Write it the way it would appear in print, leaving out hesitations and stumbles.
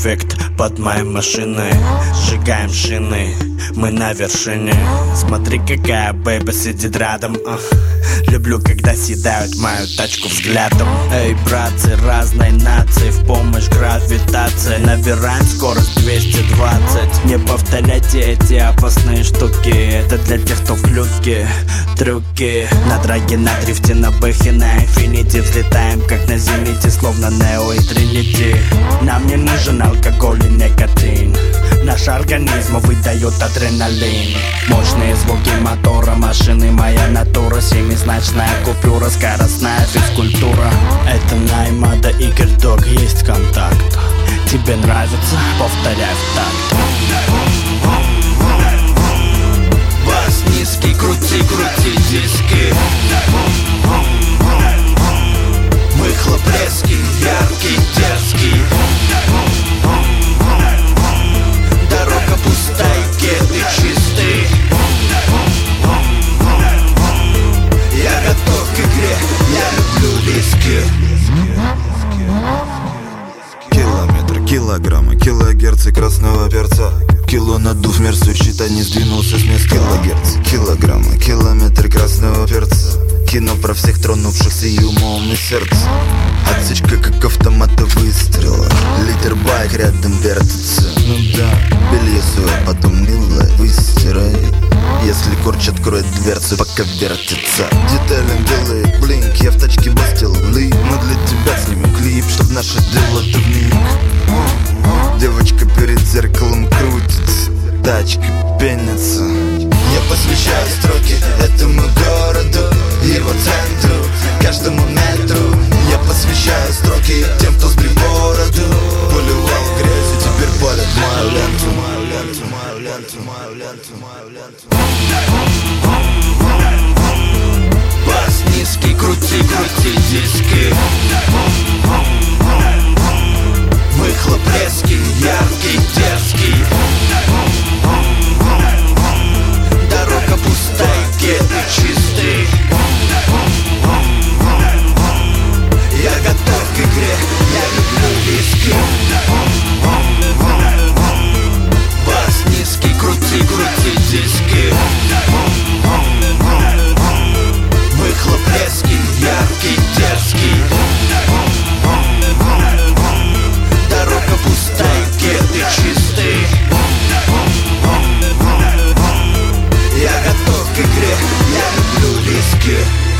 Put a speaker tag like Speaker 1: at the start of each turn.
Speaker 1: эффект под моей машиной. Сжигаем шины, мы на вершине. Смотри, какая бэйба сидит рядом. Люблю, когда съедают мою тачку взглядом. Эй, братцы, разной нации, в помощь гравитации. Набираем скорость 220. Не повторяйте эти опасные штуки. Это для тех, кто в клюке. Трюки на драге, на дрифте, на бэхе, на инфинити. Взлетаем, как на зените, словно Нео и Тринити. Нам не нужен алкоголь и никотин. Наш организм выдает адреналин. Мощные звуки мотора, машины, моя натура. Семизначная купюра, скоростная физкультура. Это Наймада и Гердог, есть контакт. Тебе нравится? Повторяй в такт.
Speaker 2: Бас низкий, крути, крути диски. Выхлоп резкий, яркий, дерзкий. Дорога пустая, кеды чистые. Я готов к игре, я люблю риски.
Speaker 3: Километр, килограммы, килогерцы красного перца. Кило надув, мерзкий счета не сдвинулся с места. Килогерц, килограммы, километр красного перца. Кино про всех тронувшихся и умом, и сердцем. Отсечка, как автомата выстрела. Литр байк рядом вертится. Ну да, белье свое потом милое выстирает. Если корч откроет дверцу, пока вертится. Деталям делает блинк, я в тачке бастил лип. Мы для тебя снимем клип, чтоб наше дело ты вник. Девочка перед зеркалом крутится, тачка пенится.
Speaker 2: Я посвящаю строки этому городу, его центру, каждому метру. Я посвящаю строки тем, кто сбрил бороду. Поливал в грязь и теперь палят мою ленту. Бас низкий, крути, крути диски. Выхлоп резкий, яркий, дерзкий. Дорога пустая, кеды чистые. Я готов к игре, я люблю риски. Бас низкий, крути, крути диски. Выхлоп резкий, яркий, дерзкий. Дорога пустая, кеды чистые. Я готов к игре, я люблю риски.